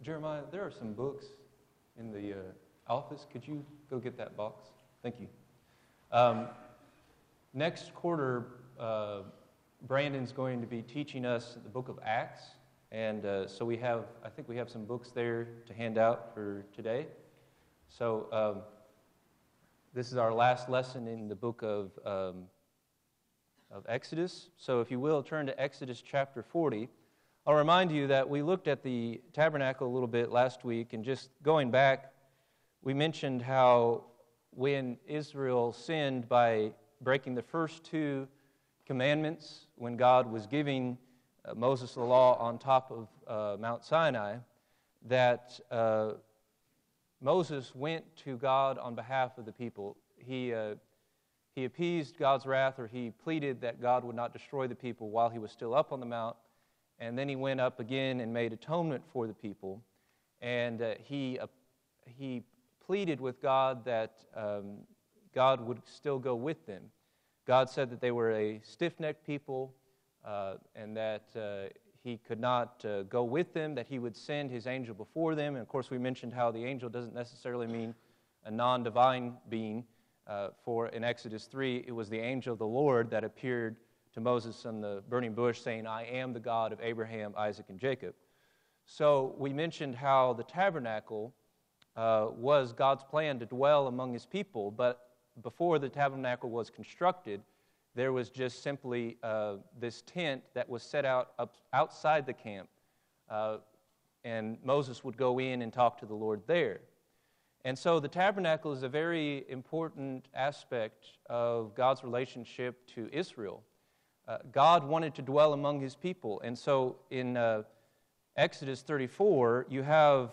Jeremiah, there are some books in the office. Could you go get that box? Thank you. Next quarter, Brandon's going to be teaching us the book of Acts, and so I think we have some books there to hand out for today. So this is our last lesson in the book of Exodus. So if you will, turn to Exodus chapter 40. I'll remind you that we looked at the tabernacle a little bit last week, and just going back, we mentioned how when Israel sinned by breaking the first two commandments, when God was giving Moses the law on top of Mount Sinai, that Moses went to God on behalf of the people. He appeased God's wrath, or he pleaded that God would not destroy the people while he was still up on the mount. And then he went up again and made atonement for the people. And he pleaded with God that God would still go with them. God said that they were a stiff-necked people and that he could not go with them, that he would send his angel before them. And of course we mentioned how the angel doesn't necessarily mean a non-divine being. For in Exodus 3, it was the angel of the Lord that appeared to Moses on the burning bush, saying, "I am the God of Abraham, Isaac, and Jacob." So we mentioned how the tabernacle was God's plan to dwell among his people, but before the tabernacle was constructed, there was just simply this tent that was set outside the camp, and Moses would go in and talk to the Lord there. And so the tabernacle is a very important aspect of God's relationship to Israel. God wanted to dwell among his people. And so in Exodus 34, you have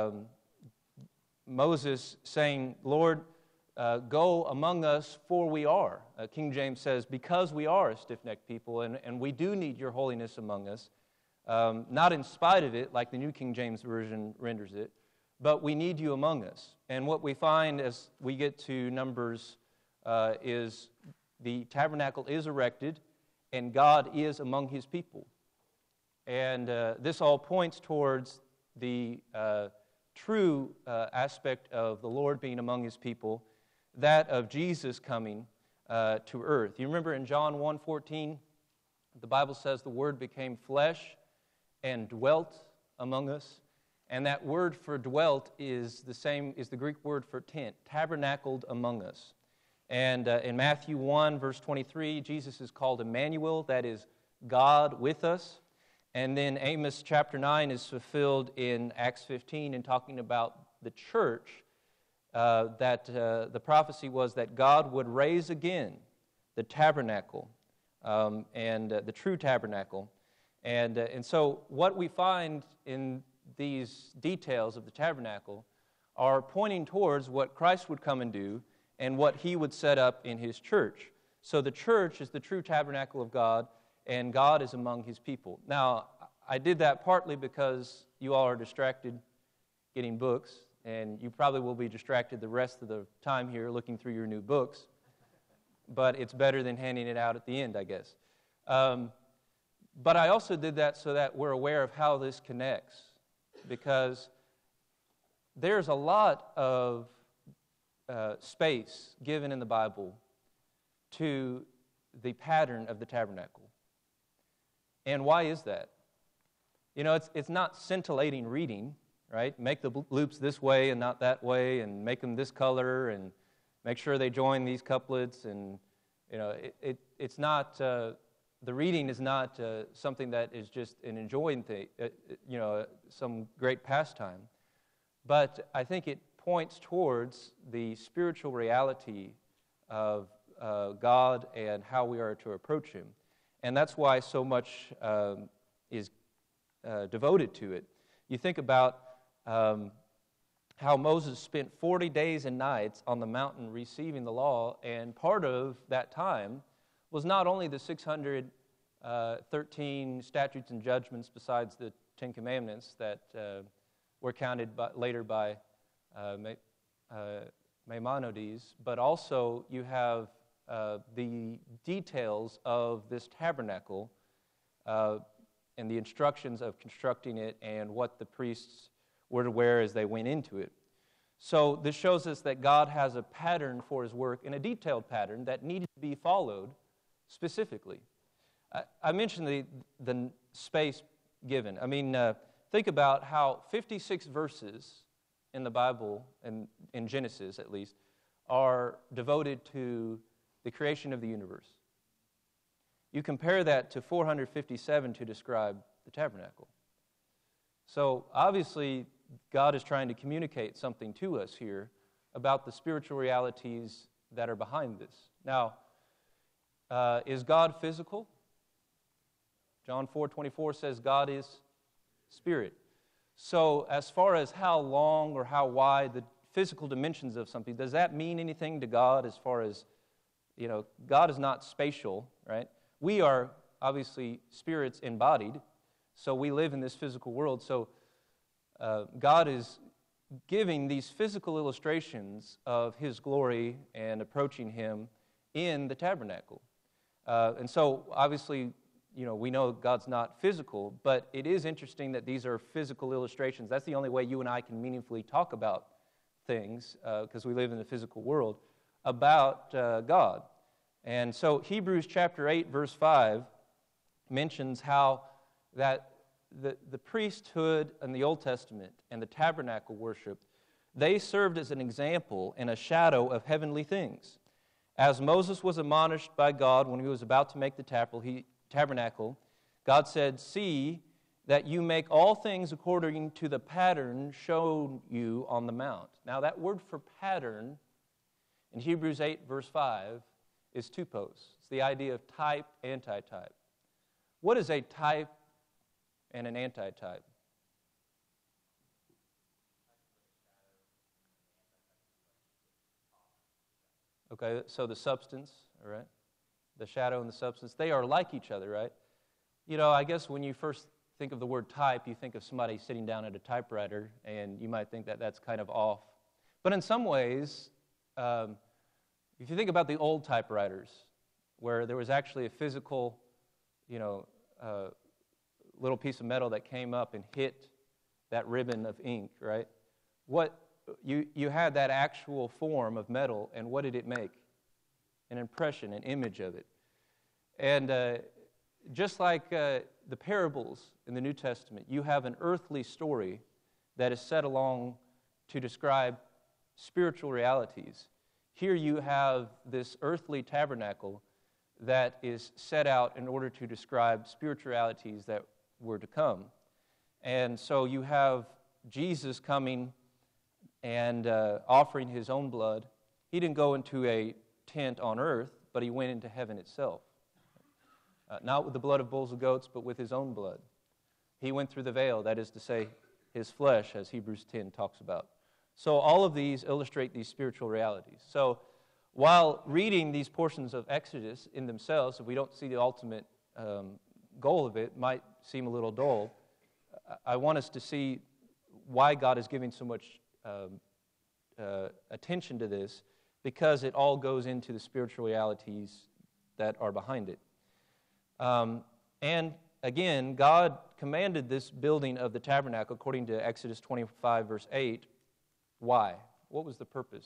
Moses saying, "Lord, go among us, for we are." King James says, "Because we are a stiff-necked people, and we do need your holiness among us." Not in spite of it, like the New King James Version renders it, but we need you among us. And what we find as we get to Numbers is the tabernacle is erected, and God is among his people. And this all points towards the true aspect of the Lord being among his people, that of Jesus coming to earth. You remember in John 1:14, the Bible says the Word became flesh and dwelt among us. And that word for dwelt is the Greek word for tent, tabernacled among us. And in Matthew 1, verse 23, Jesus is called Emmanuel, that is, God with us. And then Amos chapter 9 is fulfilled in Acts 15 in talking about the church, that the prophecy was that God would raise again the tabernacle, and the true tabernacle. And so what we find in these details of the tabernacle are pointing towards what Christ would come and do and what he would set up in his church. So the church is the true tabernacle of God, and God is among his people. Now, I did that partly because you all are distracted getting books, and you probably will be distracted the rest of the time here looking through your new books, but it's better than handing it out at the end, I guess. But I also did that so that we're aware of how this connects, because there's a lot of space given in the Bible to the pattern of the tabernacle. And why is that? You know, it's not scintillating reading, right? Make the loops this way and not that way, and make them this color, and make sure they join these couplets, and you know, it's not. The reading is not something that is just an enjoying thing, some great pastime. But I think it points towards the spiritual reality of God and how we are to approach him. And that's why so much is devoted to it. You think about how Moses spent 40 days and nights on the mountain receiving the law, and part of that time was not only the 613 statutes and judgments besides the Ten Commandments that were counted later by Maimonides, but also you have the details of this tabernacle and the instructions of constructing it and what the priests were to wear as they went into it. So this shows us that God has a pattern for his work, and a detailed pattern that needed to be followed specifically. I mentioned the space given. I mean, think about how 56 verses in the Bible, and in Genesis at least, are devoted to the creation of the universe. You compare that to 457 to describe the tabernacle. So obviously, God is trying to communicate something to us here about the spiritual realities that are behind this. Now, is God physical? John 4:24 says God is spirit. So as far as how long or how wide the physical dimensions of something, does that mean anything to God as far as, God is not spatial, right? We are obviously spirits embodied, so we live in this physical world. So God is giving these physical illustrations of his glory and approaching him in the tabernacle. And so obviously, we know God's not physical, but it is interesting that these are physical illustrations. That's the only way you and I can meaningfully talk about things, because we live in the physical world, about God. And so Hebrews chapter 8, verse 5 mentions how that the priesthood in the Old Testament and the tabernacle worship, they served as an example and a shadow of heavenly things. As Moses was admonished by God when he was about to make the tabernacle, God said, "See that you make all things according to the pattern shown you on the mount." Now that word for pattern in Hebrews 8, verse 5 is tupos. It's the idea of type, antitype. What is a type and an antitype? Okay, so the substance, all right? The shadow and the substance, they are like each other, right? I guess when you first think of the word type, you think of somebody sitting down at a typewriter, and you might think that that's kind of off. But in some ways, if you think about the old typewriters, where there was actually a physical, little piece of metal that came up and hit that ribbon of ink, right? What you had that actual form of metal, and what did it make? An impression, an image of it. And just like the parables in the New Testament, you have an earthly story that is set along to describe spiritual realities. Here you have this earthly tabernacle that is set out in order to describe spiritualities that were to come. And so you have Jesus coming and offering his own blood. He didn't go into a tent on earth, but he went into heaven itself. Not with the blood of bulls and goats, but with his own blood. He went through the veil, that is to say, his flesh, as Hebrews 10 talks about. So all of these illustrate these spiritual realities. So while reading these portions of Exodus in themselves, if we don't see the ultimate goal of it, might seem a little dull, I want us to see why God is giving so much attention to this, because it all goes into the spiritual realities that are behind it. And again, God commanded this building of the tabernacle according to Exodus 25, verse 8. Why? What was the purpose?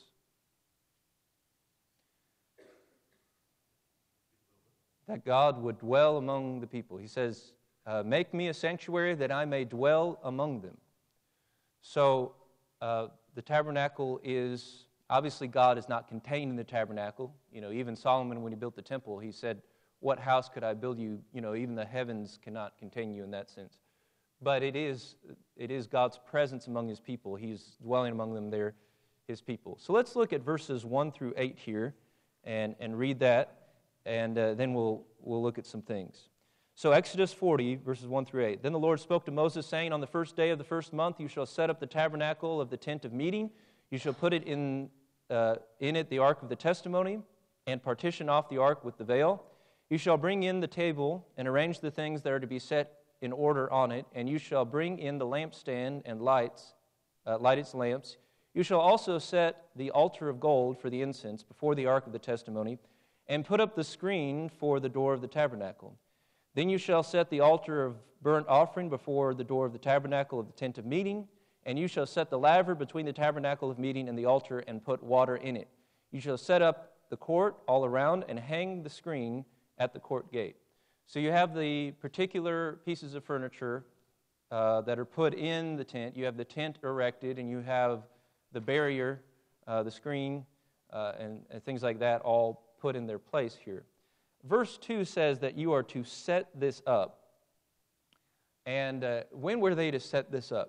That God would dwell among the people. He says, make me a sanctuary that I may dwell among them. So the tabernacle is, obviously God is not contained in the tabernacle. Even Solomon, when he built the temple, he said, what house could I build you? Even the heavens cannot contain you in that sense. But it is God's presence among his people. He's dwelling among them. They're his people. So let's look at verses 1 through 8 here and read that, and then we'll look at some things. So Exodus 40, verses 1 through 8. Then the Lord spoke to Moses, saying, on the first day of the first month you shall set up the tabernacle of the tent of meeting. You shall put it in it the ark of the testimony, and partition off the ark with the veil. You shall bring in the table and arrange the things that are to be set in order on it, and you shall bring in the lampstand and light its lamps. You shall also set the altar of gold for the incense before the ark of the testimony, and put up the screen for the door of the tabernacle. Then you shall set the altar of burnt offering before the door of the tabernacle of the tent of meeting, And you shall set the laver between the tabernacle of meeting and the altar and put water in it. You shall set up the court all around and hang the screen at the court gate. So you have the particular pieces of furniture that are put in the tent. You have the tent erected, and you have the barrier, the screen, and things like that all put in their place here. Verse 2 says that you are to set this up. And when were they to set this up?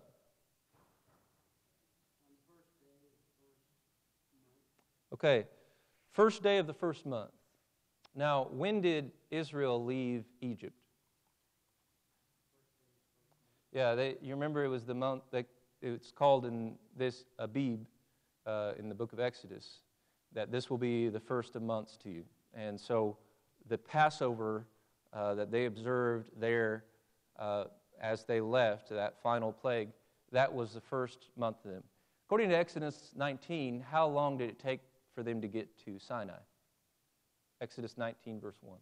Okay, first day of the first month. Now, when did Israel leave Egypt? Yeah, you remember it was the month that it's called in this Abib in the book of Exodus, that this will be the first of months to you. And so the Passover that they observed there as they left, that final plague, that was the first month to them. According to Exodus 19, how long did it take for them to get to Sinai? Exodus 19, verse 1.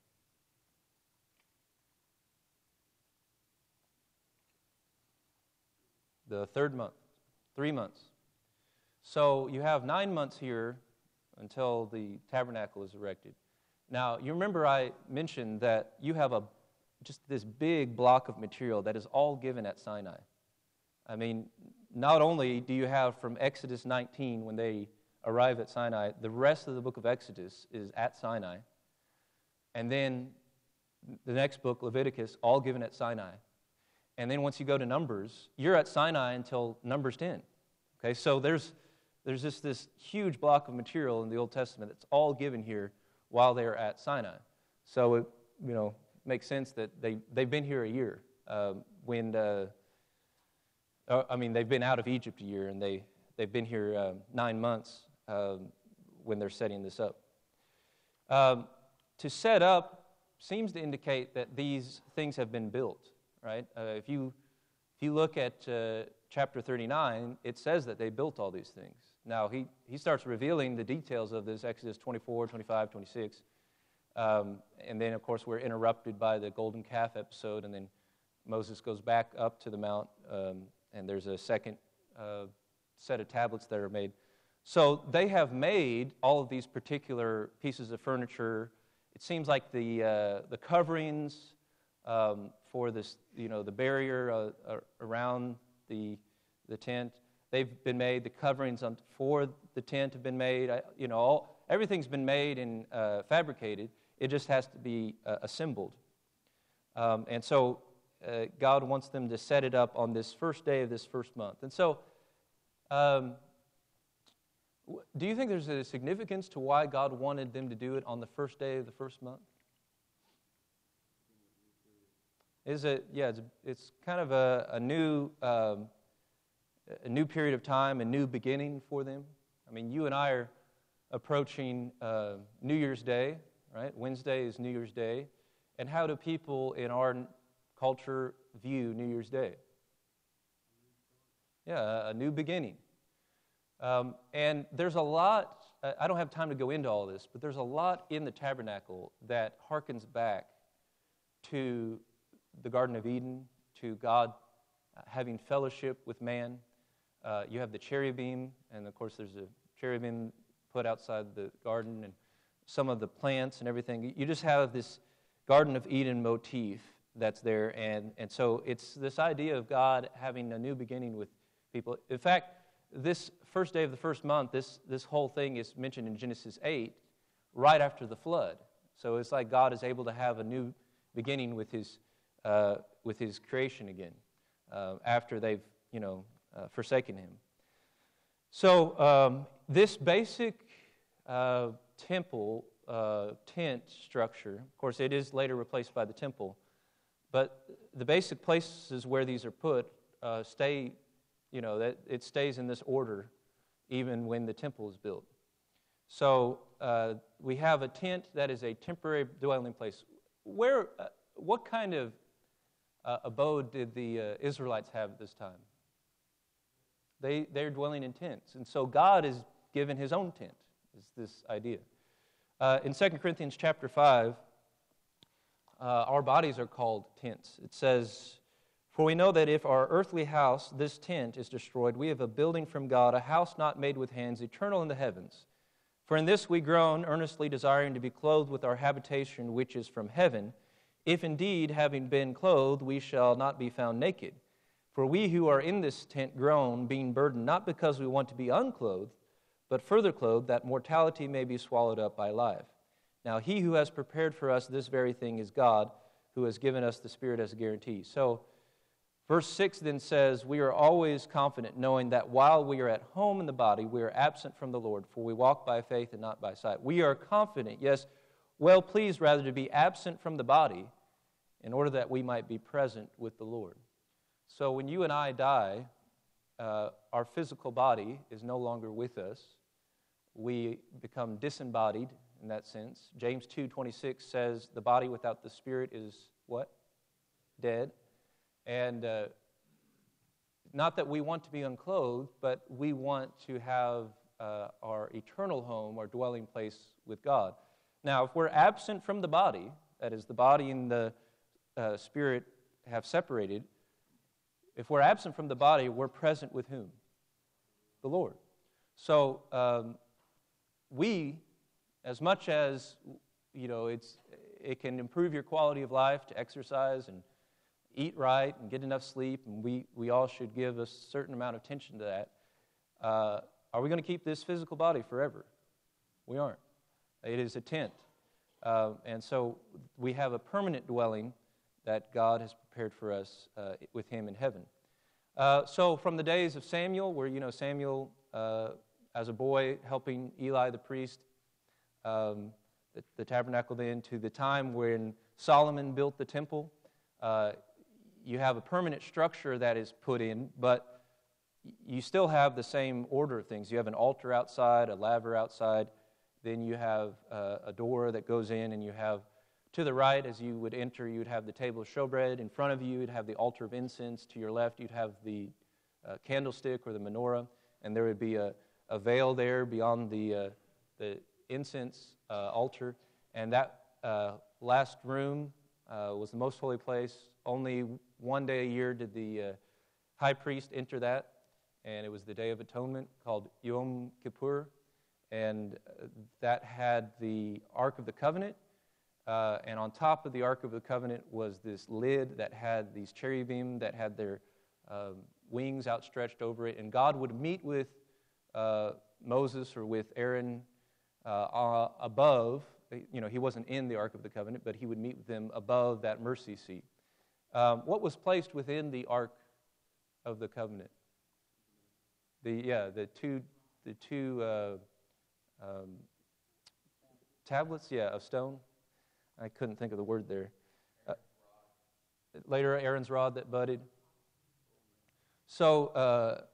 The third month, 3 months. So you have 9 months here until the tabernacle is erected. Now, you remember I mentioned that you have just this big block of material that is all given at Sinai. I mean, not only do you have from Exodus 19 when they arrive at Sinai, the rest of the book of Exodus is at Sinai. And then the next book, Leviticus, all given at Sinai. And then once you go to Numbers, you're at Sinai until Numbers 10. Okay, so there's just this huge block of material in the Old Testament that's all given here while they're at Sinai. So it makes sense that they've been here a year. They've been out of Egypt a year, and they've been here 9 months when they're setting this up. To set up seems to indicate that these things have been built, right? If you look at chapter 39, it says that they built all these things. Now, he starts revealing the details of this, Exodus 24, 25, 26. And then, of course, we're interrupted by the golden calf episode, and then Moses goes back up to the mount, and there's a second set of tablets that are made. So they have made all of these particular pieces of furniture. It seems like the coverings for this, the barrier around the tent, they've been made. The coverings for the tent have been made. Everything's been made and fabricated. It just has to be assembled. And so God wants them to set it up on this first day of this first month. And so, do you think there's a significance to why God wanted them to do it on the first day of the first month? It's kind of a new period of time, a new beginning for them. I mean, you and I are approaching New Year's Day, right? Wednesday is New Year's Day. And how do people in our culture view New Year's Day? Yeah, a new beginning. And there's a lot, I don't have time to go into all this, but there's a lot in the tabernacle that harkens back to the Garden of Eden, to God having fellowship with man. You have the cherubim, and of course there's a cherubim put outside the garden, and some of the plants and everything. You just have this Garden of Eden motif that's there, and so it's this idea of God having a new beginning with people. In fact, this first day of the first month, this whole thing is mentioned in Genesis 8, right after the flood. So it's like God is able to have a new beginning with His creation again, after they've forsaken Him. So this basic temple tent structure, of course, it is later replaced by the temple, but the basic places where these are put stay. That it stays in this order even when the temple is built. So we have a tent that is a temporary dwelling place. What kind of abode did the Israelites have at this time? They're dwelling in tents. And so God is given His own tent, is this idea. In 2 Corinthians chapter 5, our bodies are called tents. It says, For we know that if our earthly house, this tent, is destroyed, we have a building from God, a house not made with hands, eternal in the heavens. For in this we groan, earnestly desiring to be clothed with our habitation which is from heaven, if indeed, having been clothed, we shall not be found naked. For we who are in this tent groan, being burdened, not because we want to be unclothed, but further clothed, that mortality may be swallowed up by life. Now he who has prepared for us this very thing is God, who has given us the Spirit as a guarantee. So, verse 6 then says, we are always confident, knowing that while we are at home in the body, we are absent from the Lord, for we walk by faith and not by sight. We are confident, yes, well pleased rather to be absent from the body, in order that we might be present with the Lord. So when you and I die, our physical body is no longer with us. We become disembodied in that sense. James 2:26 says the body without the spirit is what? Dead. And not that we want to be unclothed, but we want to have our eternal home, our dwelling place with God. Now, if we're absent from the body, that is, the body and the spirit have separated, if we're absent from the body, we're present with whom? The Lord. So we, as much as, it can improve your quality of life to exercise and eat right and get enough sleep, and we all should give a certain amount of attention to that. Are we going to keep this physical body forever? We aren't. It is a tent. And so we have a permanent dwelling that God has prepared for us with Him in heaven. So from the days of Samuel, where, Samuel, as a boy, helping Eli the priest, the tabernacle then, to the time when Solomon built the temple, you have a permanent structure that is put in, but you still have the same order of things. You have an altar outside, a laver outside, then you have a door that goes in, and you have, to the right, as you would enter, you would have the table of showbread. In front of you, you'd have the altar of incense. To your left, you'd have the candlestick or the menorah, and there would be a veil there beyond the incense altar. And that last room was the most holy place. Only one day a year did the high priest enter that, and it was the Day of Atonement called Yom Kippur, and that had the Ark of the Covenant, and on top of the Ark of the Covenant was this lid that had these cherubim that had their wings outstretched over it, and God would meet with Moses or with Aaron above. He wasn't in the Ark of the Covenant, but he would meet with them above that mercy seat. What was placed within the Ark of the Covenant? The two tablets, of stone. I couldn't think of the word there. Later, Aaron's rod that budded. So,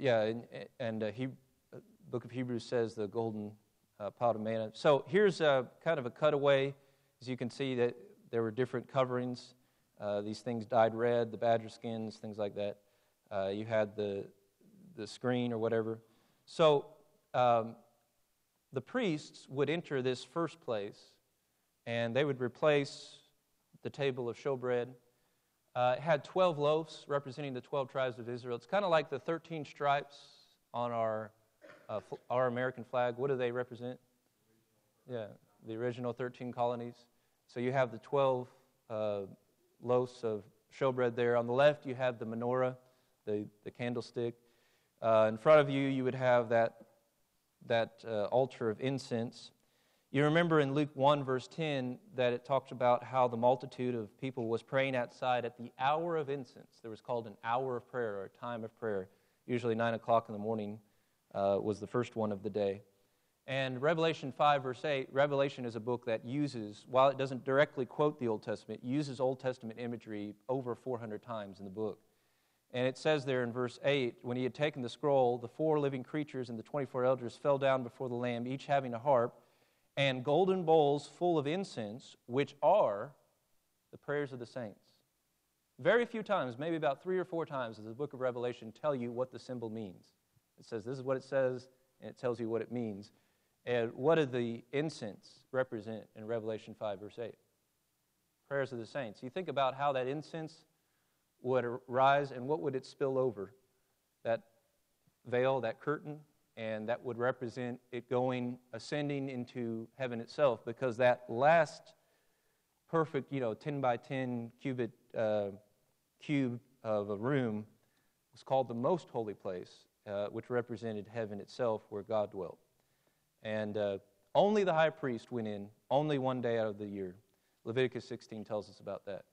Book of Hebrews says the golden pot of manna. So here's kind of a cutaway. As you can see, that there were different coverings. These things dyed red, the badger skins, things like that. You had the screen or whatever. So the priests would enter this first place, and they would replace the table of showbread. It had 12 loaves representing the 12 tribes of Israel. It's kind of like the 13 stripes on our American flag. What do they represent? Yeah, the original 13 colonies. So you have the 12 loaves of showbread there. On the left, you have the menorah, the candlestick. In front of you, you would have that altar of incense. You remember in Luke 1, verse 10, that it talks about how the multitude of people was praying outside at the hour of incense. There was called an hour of prayer, or a time of prayer. Usually 9 o'clock in the morning was the first one of the day. And Revelation 5, verse 8, Revelation is a book that uses, while it doesn't directly quote the Old Testament, uses Old Testament imagery over 400 times in the book. And it says there in verse 8, when he had taken the scroll, the 4 living creatures and the 24 elders fell down before the Lamb, each having a harp, and golden bowls full of incense, which are the prayers of the saints. Very few times, maybe about 3 or 4 times, does the book of Revelation tell you what the symbol means. It says this is what it says, and it tells you what it means. And what did the incense represent in Revelation 5, verse 8? Prayers of the saints. You think about how that incense would rise, and what would it spill over? That veil, that curtain, and that would represent it ascending into heaven itself, because that last perfect, 10 by 10 cube of a room was called the most holy place, which represented heaven itself, where God dwelt. And only the high priest went in, only one day out of the year. Leviticus 16 tells us about that.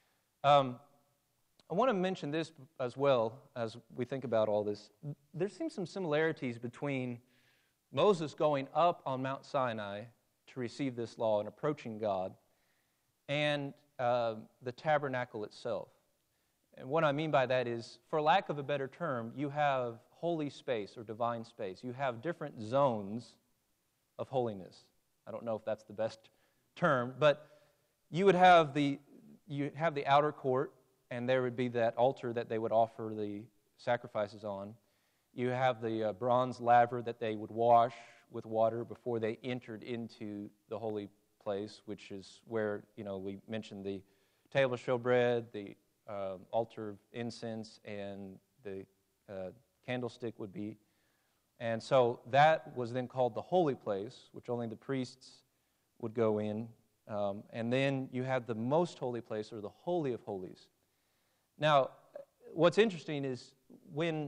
I want to mention this as well as we think about all this. There seems some similarities between Moses going up on Mount Sinai to receive this law and approaching God, and the tabernacle itself. And what I mean by that is, for lack of a better term, you have holy space or divine space. You have different zones of holiness. I don't know if that's the best term, but you would have the outer court, and there would be that altar that they would offer the sacrifices on. You have the bronze laver that they would wash with water before they entered into the holy place, which is where, we mentioned the table of showbread, the altar of incense, and the candlestick would be. And so that was then called the holy place, which only the priests would go in. And then you had the most holy place, or the Holy of Holies. Now, what's interesting is when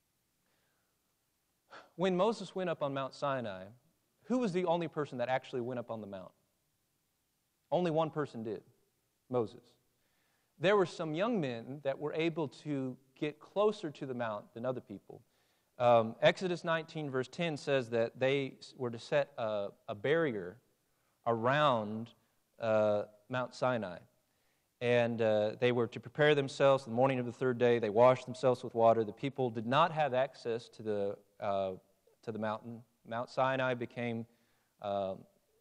Moses went up on Mount Sinai, who was the only person that actually went up on the mount? Only one person did, Moses. There were some young men that were able to get closer to the mount than other people. Exodus 19, verse 10 says that they were to set a barrier around Mount Sinai. And they were to prepare themselves the morning of the third day. They washed themselves with water. The people did not have access to the mountain. Mount Sinai became, a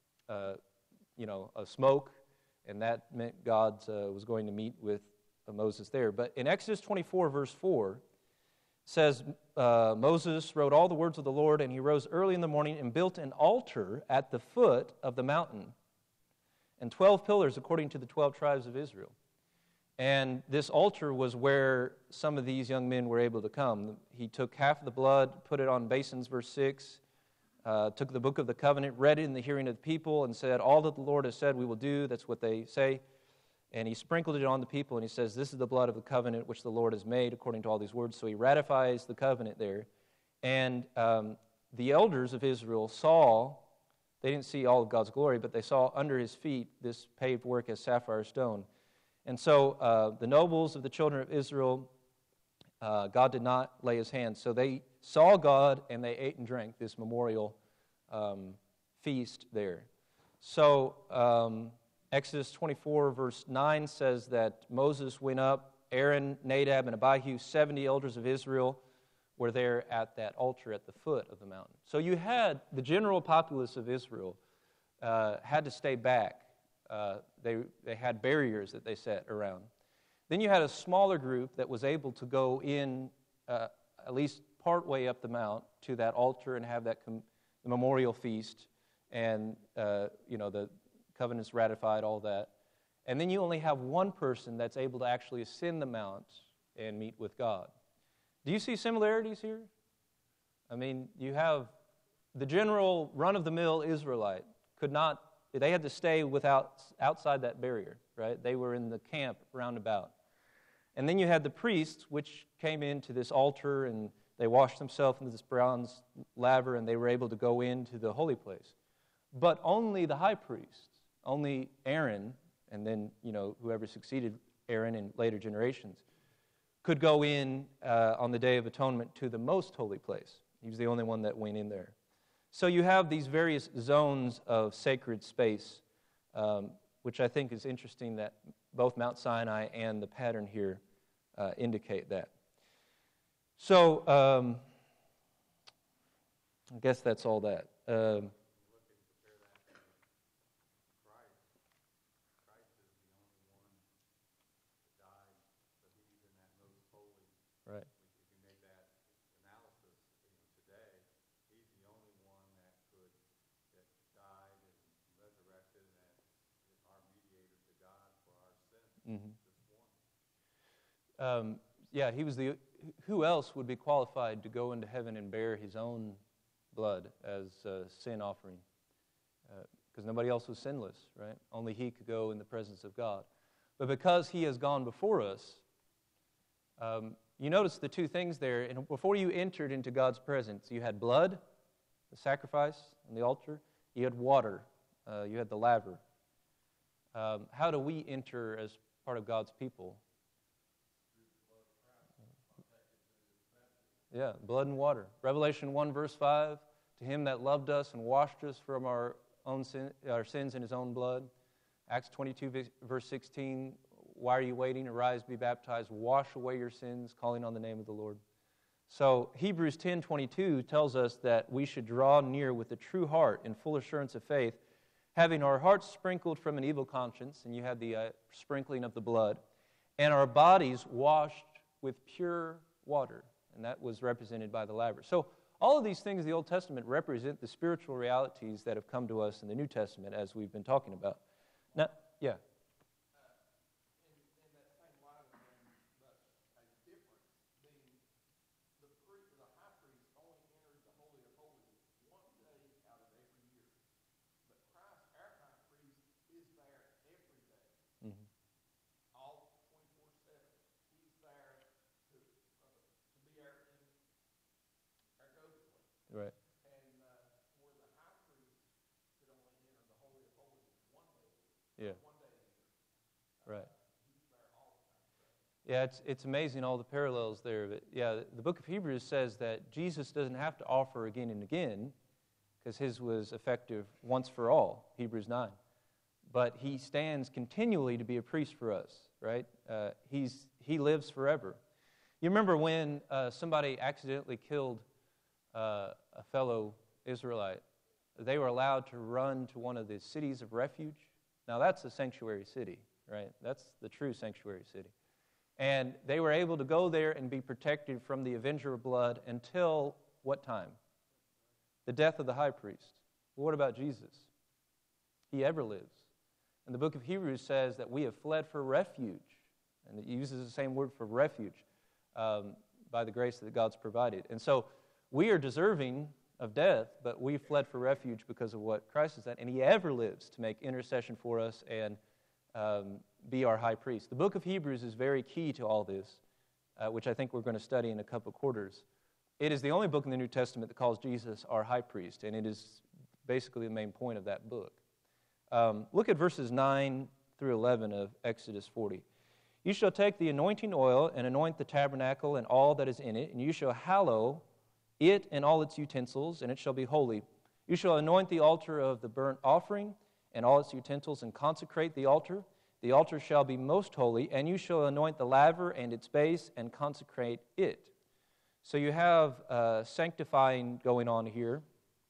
smoke, and that meant God was going to meet with Moses there. But in Exodus 24, verse 4, it says, Moses wrote all the words of the Lord, and he rose early in the morning and built an altar at the foot of the mountain, and 12 pillars according to the 12 tribes of Israel. And this altar was where some of these young men were able to come. He took half of the blood, put it on basins, verse 6, took the book of the covenant, read it in the hearing of the people, and said, all that the Lord has said we will do. That's what they say. And he sprinkled it on the people, and he says, this is the blood of the covenant which the Lord has made according to all these words. So he ratifies the covenant there. And the elders of Israel saw, they didn't see all of God's glory, but they saw under his feet this paved work as sapphire stone. And so the nobles of the children of Israel, God did not lay his hand. So they saw God, and they ate and drank this memorial feast there. So Exodus 24, verse 9 says that Moses went up, Aaron, Nadab, and Abihu, 70 elders of Israel, were there at that altar at the foot of the mountain. So you had the general populace of Israel had to stay back. They had barriers that they set around. Then you had a smaller group that was able to go in at least part way up the mount to that altar and have that the memorial feast, and the covenants ratified, all that. And then you only have one person that's able to actually ascend the mount and meet with God. Do you see similarities here? I mean, you have the general run-of-the-mill Israelite they had to stay outside that barrier, right? They were in the camp roundabout. And then you had the priests, which came into this altar, and they washed themselves into this bronze laver, and they were able to go into the holy place. But only the high priest, only Aaron, and then, whoever succeeded Aaron in later generations, could go in on the Day of Atonement to the most holy place. He was the only one that went in there. So you have these various zones of sacred space, which I think is interesting that both Mount Sinai and the pattern here indicate that. So I guess that's all that. Right. If you make that analysis, today, he's the only one that died and resurrected and is our mediator to God for our sins. Mm-hmm. Just one. He was who else would be qualified to go into heaven and bear his own blood as a sin offering? Because nobody else was sinless, right? Only he could go in the presence of God. But because he has gone before us, you notice the two things there. And before you entered into God's presence, you had blood, the sacrifice on the altar. You had water. You had the laver. How do we enter as part of God's people? Yeah, blood and water. Revelation 1, verse 5, to him that loved us and washed us from our sins in his own blood. Acts 22, verse 16, why are you waiting? Arise, be baptized, wash away your sins, calling on the name of the Lord. So Hebrews 10:22 tells us that we should draw near with a true heart in full assurance of faith, having our hearts sprinkled from an evil conscience, and you had the sprinkling of the blood, and our bodies washed with pure water, and that was represented by the laver. So all of these things in the Old Testament represent the spiritual realities that have come to us in the New Testament, as we've been talking about. Now, yeah. Right. And where the high priest could only enter the Holy of Holies one day. Yeah. One day a year. Right. He's there all the time. Yeah, it's amazing all the parallels there. But yeah, the book of Hebrews says that Jesus doesn't have to offer again and again because his was effective once for all, Hebrews 9. But he stands continually to be a priest for us, right? He lives forever. You remember when somebody accidentally killed a fellow Israelite, they were allowed to run to one of the cities of refuge. Now that's a sanctuary city, right? That's the true sanctuary city. And they were able to go there and be protected from the avenger of blood until what time? The death of the high priest. Well, what about Jesus? He ever lives. And the book of Hebrews says that we have fled for refuge, and it uses the same word for refuge by the grace that God's provided. And so we are deserving of death, but we fled for refuge because of what Christ has done, and he ever lives to make intercession for us and be our high priest. The book of Hebrews is very key to all this, which I think we're going to study in a couple of quarters. It is the only book in the New Testament that calls Jesus our high priest, and it is basically the main point of that book. Look at verses 9 through 11 of Exodus 40. You shall take the anointing oil and anoint the tabernacle and all that is in it, and you shall hallow it and all its utensils, and it shall be holy. You shall anoint the altar of the burnt offering and all its utensils, and consecrate the altar. The altar shall be most holy, and you shall anoint the laver and its base, and consecrate it. So you have sanctifying going on here.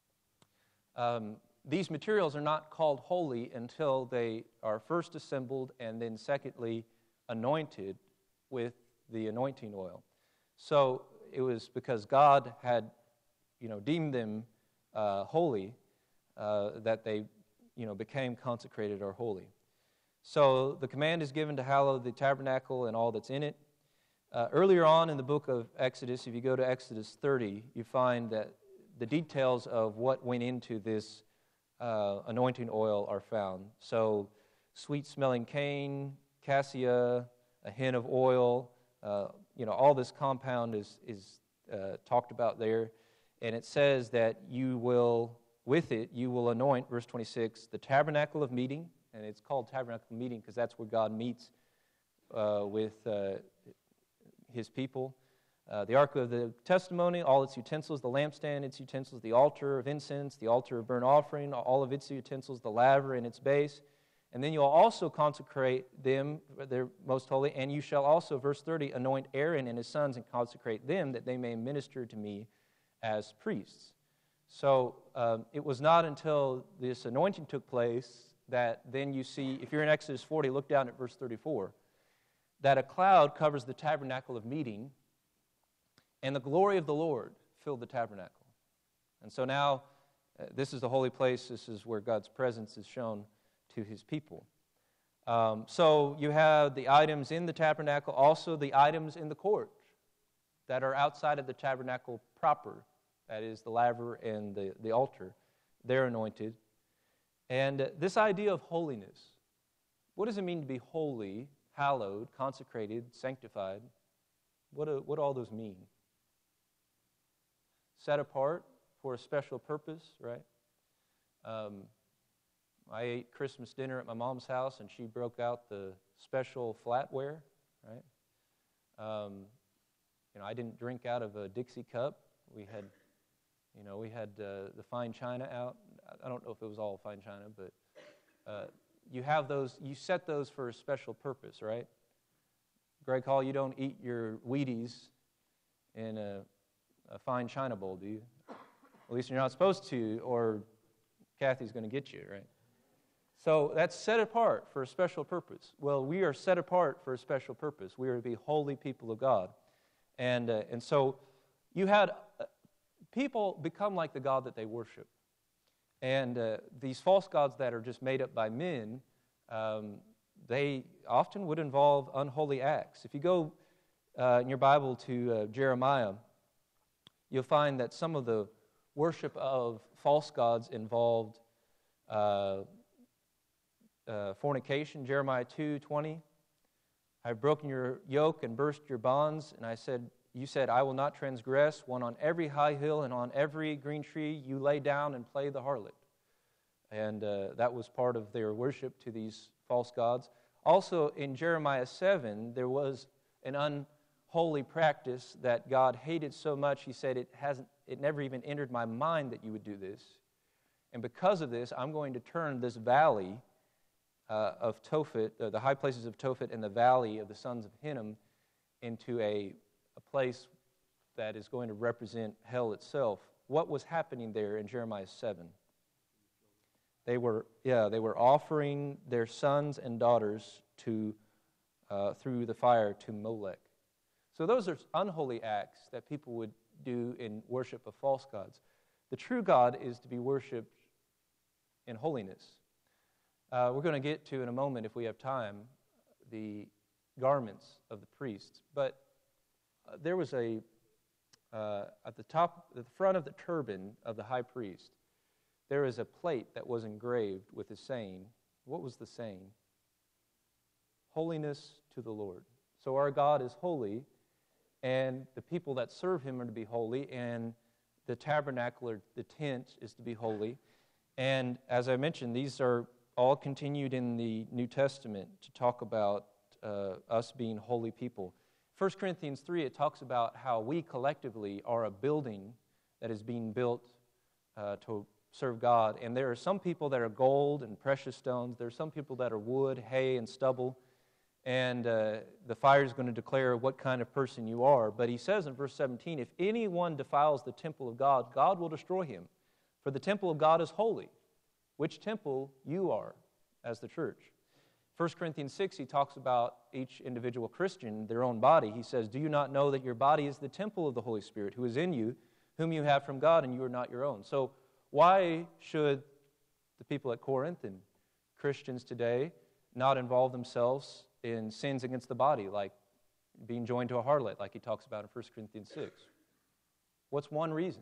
These materials are not called holy until they are first assembled and then secondly anointed with the anointing oil. So it was because God had, deemed them holy that they, became consecrated or holy. So the command is given to hallow the tabernacle and all that's in it. Earlier on in the book of Exodus, if you go to Exodus 30, you find that the details of what went into this anointing oil are found. So sweet-smelling cane, cassia, a hin of oil, all this compound is talked about there. And it says that you will anoint, verse 26, the tabernacle of meeting. And it's called tabernacle of meeting because that's where God meets with his people. The ark of the testimony, all its utensils, the lampstand, its utensils, the altar of incense, the altar of burnt offering, all of its utensils, the laver and its base. And then you'll also consecrate them, they're most holy, and you shall also, verse 30, anoint Aaron and his sons and consecrate them that they may minister to me as priests. So it was not until this anointing took place that then you see, if you're in Exodus 40, look down at verse 34, that a cloud covers the tabernacle of meeting, and the glory of the Lord filled the tabernacle. And so now, this is the holy place. This is where God's presence is shown to his people. So you have the items in the tabernacle, also the items in the court that are outside of the tabernacle proper. That is the laver and the altar. They're anointed. And this idea of holiness, what does it mean to be holy, hallowed, consecrated, sanctified? What do all those mean? Set apart for a special purpose, right? I ate Christmas dinner at my mom's house, and she broke out the special flatware, right? I didn't drink out of a Dixie cup. We had the fine china out. I don't know if it was all fine china, but you have those. You set those for a special purpose, right? Greg Hall, you don't eat your Wheaties in a fine china bowl, do you? At least you're not supposed to, or Kathy's going to get you, right? So that's set apart for a special purpose. Well, we are set apart for a special purpose. We are to be holy people of God. And so you had people become like the God that they worship. And these false gods that are just made up by men, they often would involve unholy acts. If you go in your Bible to Jeremiah, you'll find that some of the worship of false gods involved fornication. Jeremiah 2:20, I've broken your yoke and burst your bonds, and you said, I will not transgress. One on every high hill and on every green tree you lay down and play the harlot. And that was part of their worship to these false gods. Also in Jeremiah 7, there was an unholy practice that God hated so much, he said, it never even entered my mind that you would do this. And because of this, I'm going to turn this valley of Tophet, the high places of Tophet and the valley of the sons of Hinnom, into a place that is going to represent hell itself. What was happening there in Jeremiah 7? They were offering their sons and daughters to through the fire to Molech. So those are unholy acts that people would do in worship of false gods. The true God is to be worshipped in holiness. We're going to get to, in a moment, if we have time, the garments of the priests. But there was at the front of the turban of the high priest, there is a plate that was engraved with a saying. What was the saying? Holiness to the Lord. So our God is holy, and the people that serve him are to be holy, and the tabernacle, or the tent, is to be holy. And as I mentioned, these are all continued in the New Testament to talk about us being holy people. 1 Corinthians 3, it talks about how we collectively are a building that is being built to serve God. And there are some people that are gold and precious stones. There are some people that are wood, hay, and stubble. And the fire is going to declare what kind of person you are. But he says in verse 17, if anyone defiles the temple of God, God will destroy him. For the temple of God is holy, which temple you are as the church. 1 Corinthians 6, he talks about each individual Christian, their own body. He says, do you not know that your body is the temple of the Holy Spirit, who is in you, whom you have from God, and you are not your own? So why should the people at Corinth and Christians today not involve themselves in sins against the body, like being joined to a harlot, like he talks about in 1 Corinthians 6? What's one reason?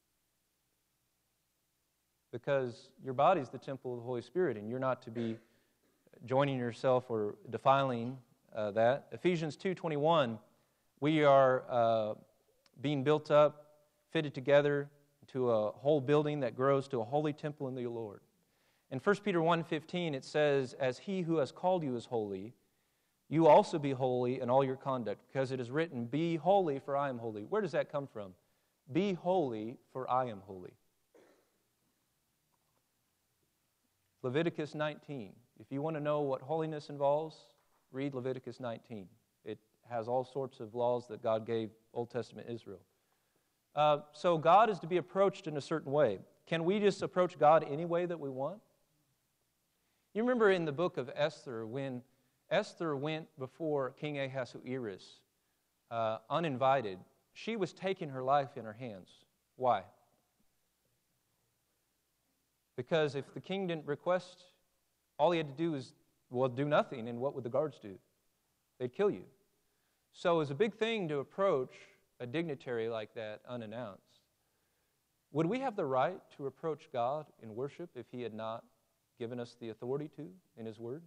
Because your body is the temple of the Holy Spirit, and you're not to be joining yourself or defiling that. Ephesians 2:21, we are being built up, fitted together to a whole building that grows to a holy temple in the Lord. In 1 Peter 1:15, it says, as he who has called you is holy, you also be holy in all your conduct, because it is written, be holy, for I am holy. Where does that come from? Be holy, for I am holy. Leviticus 19. If you want to know what holiness involves, read Leviticus 19. It has all sorts of laws that God gave Old Testament Israel. So God is to be approached in a certain way. Can we just approach God any way that we want? You remember in the book of Esther, when Esther went before King Ahasuerus uninvited, she was taking her life in her hands. Why? Because if the king didn't request, all he had to do well, do nothing, and what would the guards do? They'd kill you. So it's a big thing to approach a dignitary like that unannounced. Would we have the right to approach God in worship if He had not given us the authority to in His Word?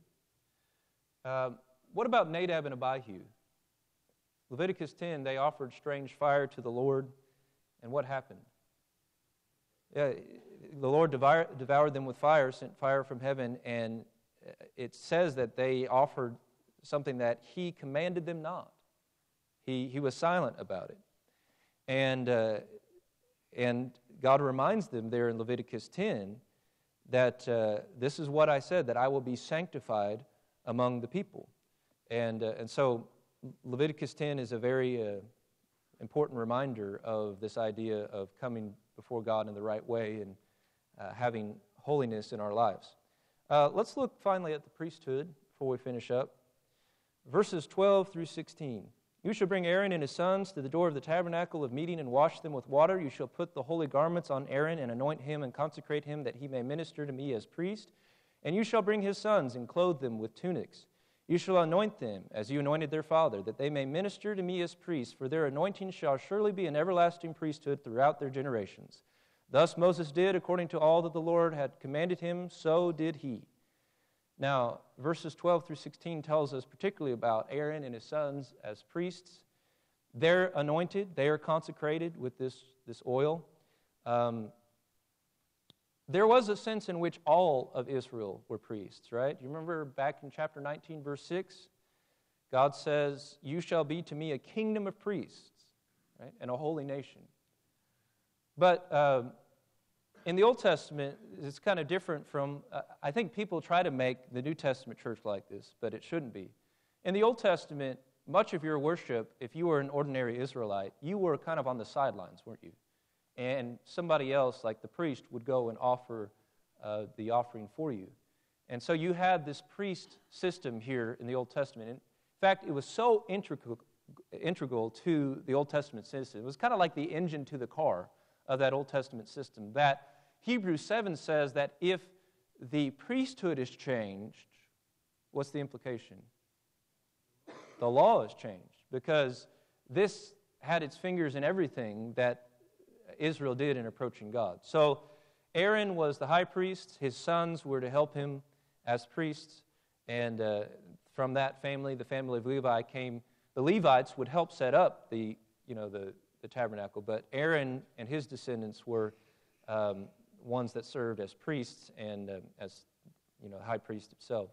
What about Nadab and Abihu? Leviticus 10, they offered strange fire to the Lord, and what happened? The Lord devoured them with fire, sent fire from heaven, and it says that they offered something that He commanded them not. He was silent about it. And God reminds them there in Leviticus 10 that this is what I said, that I will be sanctified among the people. And so Leviticus 10 is a very important reminder of this idea of coming before God in the right way and having holiness in our lives. Let's look finally at the priesthood before we finish up. Verses 12 through 16. You shall bring Aaron and his sons to the door of the tabernacle of meeting and wash them with water. You shall put the holy garments on Aaron and anoint him and consecrate him that he may minister to me as priest. And you shall bring his sons and clothe them with tunics. You shall anoint them as you anointed their father, that they may minister to me as priests, for their anointing shall surely be an everlasting priesthood throughout their generations. Thus Moses did according to all that the Lord had commanded him, so did he. Now, verses 12 through 16 tells us particularly about Aaron and his sons as priests. They're anointed, they are consecrated with this oil. There was a sense in which all of Israel were priests, right? You remember back in chapter 19, verse 6? God says, you shall be to me a kingdom of priests, right? And a holy nation. But in the Old Testament, it's kind of different from, I think people try to make the New Testament church like this, but it shouldn't be. In the Old Testament, much of your worship, if you were an ordinary Israelite, you were kind of on the sidelines, weren't you? And somebody else, like the priest, would go and offer the offering for you. And so you had this priest system here in the Old Testament. In fact, it was so integral to the Old Testament system. It was kind of like the engine to the car of that Old Testament system, that Hebrews 7 says that if the priesthood is changed, what's the implication? The law is changed, because this had its fingers in everything that Israel did in approaching God. So Aaron was the high priest. His sons were to help him as priests. And from that family, the family of Levi, came. The Levites would help set up the tabernacle. But Aaron and his descendants were ones that served as priests and as high priest himself.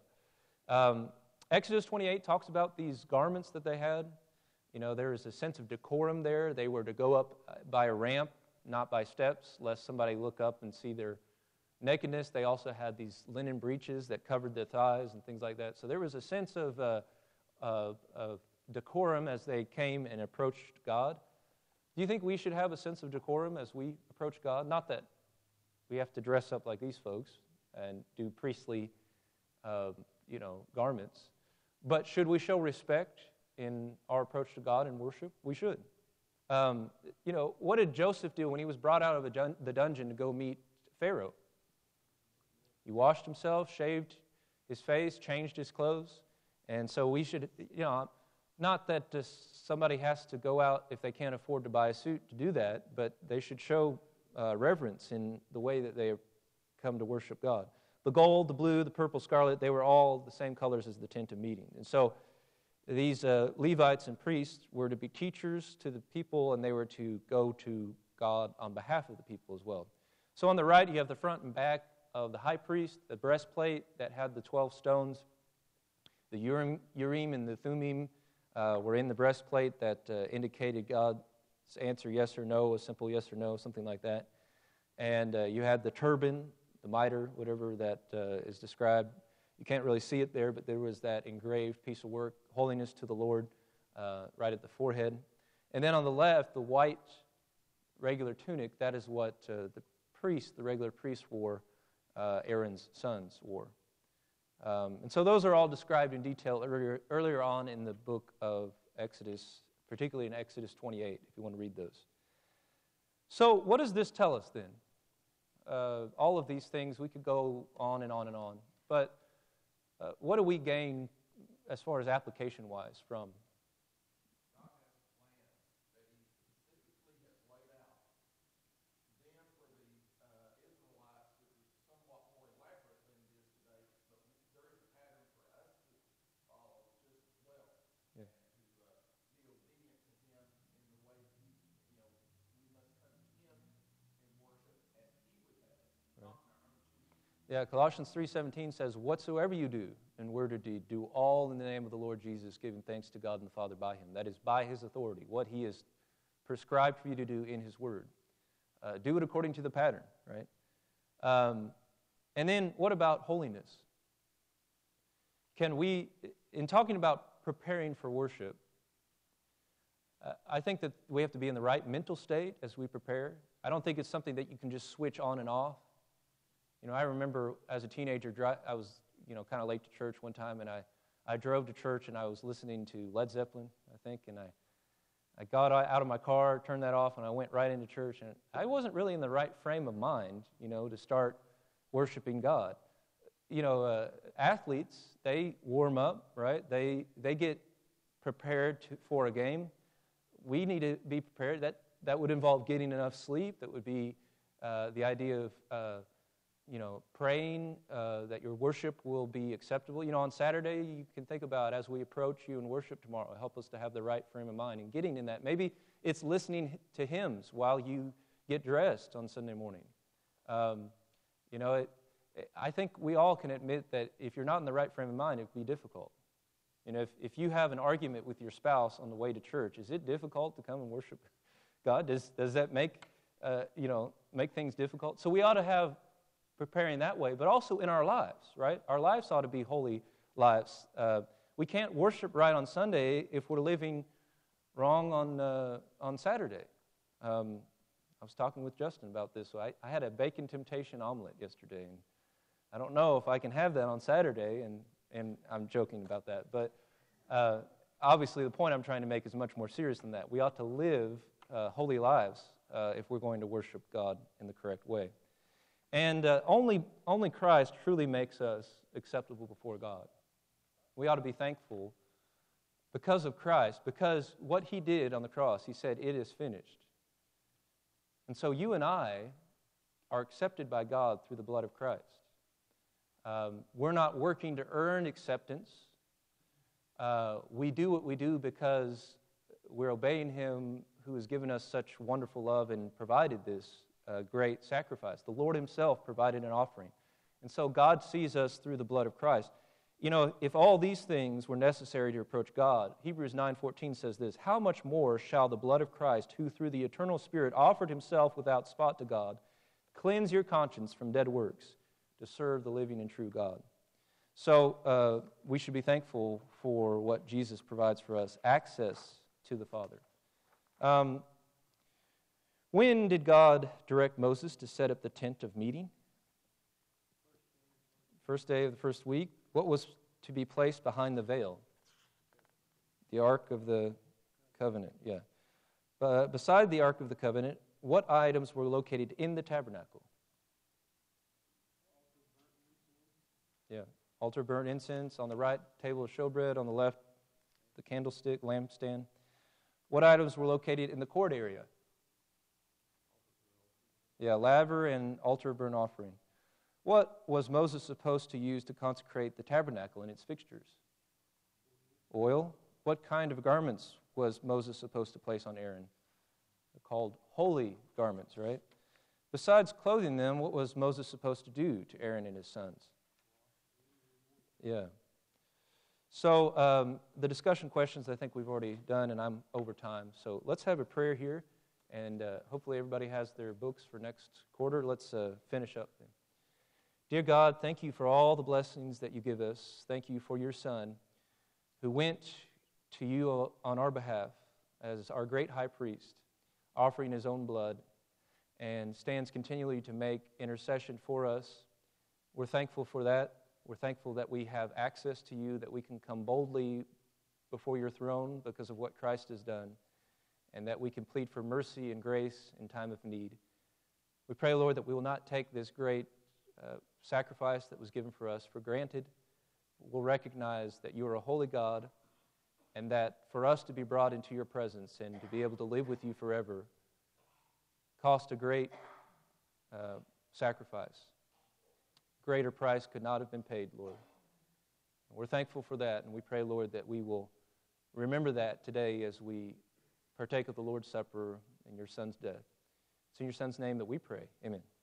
Exodus 28 talks about these garments that they had. There is a sense of decorum there. They were to go up by a ramp, not by steps, lest somebody look up and see their nakedness. They also had these linen breeches that covered their thighs and things like that. So there was a sense of decorum as they came and approached God. Do you think we should have a sense of decorum as we approach God? Not that we have to dress up like these folks and do priestly, garments, but should we show respect in our approach to God and worship? We should. What did Joseph do when he was brought out of the dungeon to go meet Pharaoh? He washed himself, shaved his face, changed his clothes. And so we should, not that somebody has to go out if they can't afford to buy a suit to do that, but they should show reverence in the way that they come to worship God. The gold, the blue, the purple, scarlet, they were all the same colors as the tent of meeting. And so these Levites and priests were to be teachers to the people, and they were to go to God on behalf of the people as well. So on the right, you have the front and back of the high priest, the breastplate that had the 12 stones. The Urim and the Thummim were in the breastplate that indicated God's answer, yes or no, a simple yes or no, something like that. And you had the turban, the mitre, whatever that is described. You can't really see it there, but there was that engraved piece of work, holiness to the Lord, right at the forehead. And then on the left, the white regular tunic, that is what the regular priest wore, Aaron's sons wore. And so those are all described in detail earlier on in the book of Exodus, particularly in Exodus 28, if you want to read those. So what does this tell us then? All of these things, we could go on and on and on. But what do we gain as far as application-wise from? Yeah, Colossians 3:17 says, "Whatsoever you do in word or deed, do all in the name of the Lord Jesus, giving thanks to God and the Father by Him." That is by His authority, what He has prescribed for you to do in His Word. Do it according to the pattern, right? And then what about holiness? Can we, in talking about preparing for worship, I think that we have to be in the right mental state as we prepare. I don't think it's something that you can just switch on and off. You know, I remember as a teenager, I was, kind of late to church one time, and I drove to church, and I was listening to Led Zeppelin, I think, and I got out of my car, turned that off, and I went right into church, and I wasn't really in the right frame of mind, to start worshiping God. Athletes, they warm up, right? They get prepared for a game. We need to be prepared. That would involve getting enough sleep. That would be the idea of praying that your worship will be acceptable. On Saturday, you can think about, as we approach you in worship tomorrow, help us to have the right frame of mind and getting in that. Maybe it's listening to hymns while you get dressed on Sunday morning. I think we all can admit that if you're not in the right frame of mind, it would be difficult. If you have an argument with your spouse on the way to church, is it difficult to come and worship God? Does that make things difficult? So we ought to have preparing that way, but also in our lives, right? Our lives ought to be holy lives. We can't worship right on Sunday if we're living wrong on Saturday. I was talking with Justin about this. So I had a bacon temptation omelet yesterday, and I don't know if I can have that on Saturday, and I'm joking about that. But obviously the point I'm trying to make is much more serious than that. We ought to live holy lives if we're going to worship God in the correct way. And only Christ truly makes us acceptable before God. We ought to be thankful because of Christ, because what He did on the cross, He said, "It is finished." And so you and I are accepted by God through the blood of Christ. We're not working to earn acceptance. We do what we do because we're obeying Him who has given us such wonderful love and provided this great sacrifice. The Lord Himself provided an offering. And so God sees us through the blood of Christ. If all these things were necessary to approach God, Hebrews 9:14 says this, "How much more shall the blood of Christ, who through the eternal Spirit offered Himself without spot to God, cleanse your conscience from dead works to serve the living and true God?" So we should be thankful for what Jesus provides for us, access to the Father. When did God direct Moses to set up the tent of meeting? First day of the first week. What was to be placed behind the veil? The Ark of the Covenant, yeah. But beside the Ark of the Covenant, what items were located in the tabernacle? Yeah, altar burnt incense. On the right, table of showbread. On the left, the candlestick, lampstand. What items were located in the court area? Yeah, laver and altar burnt offering. What was Moses supposed to use to consecrate the tabernacle and its fixtures? Oil. What kind of garments was Moses supposed to place on Aaron? They're called holy garments, right? Besides clothing them, what was Moses supposed to do to Aaron and his sons? Yeah. So the discussion questions I think we've already done, and I'm over time. So let's have a prayer here. And hopefully everybody has their books for next quarter. Let's finish up then. Dear God, thank you for all the blessings that you give us. Thank you for your Son who went to you on our behalf as our great high priest, offering his own blood, and stands continually to make intercession for us. We're thankful for that. We're thankful that we have access to you, that we can come boldly before your throne because of what Christ has done, and that we can plead for mercy and grace in time of need. We pray, Lord, that we will not take this great sacrifice that was given for us for granted. will recognize that you are a holy God, and that for us to be brought into your presence and to be able to live with you forever cost a great sacrifice. Greater price could not have been paid, Lord. And we're thankful for that, and we pray, Lord, that we will remember that today as we partake of the Lord's Supper and your Son's death. It's in your Son's name that we pray. Amen.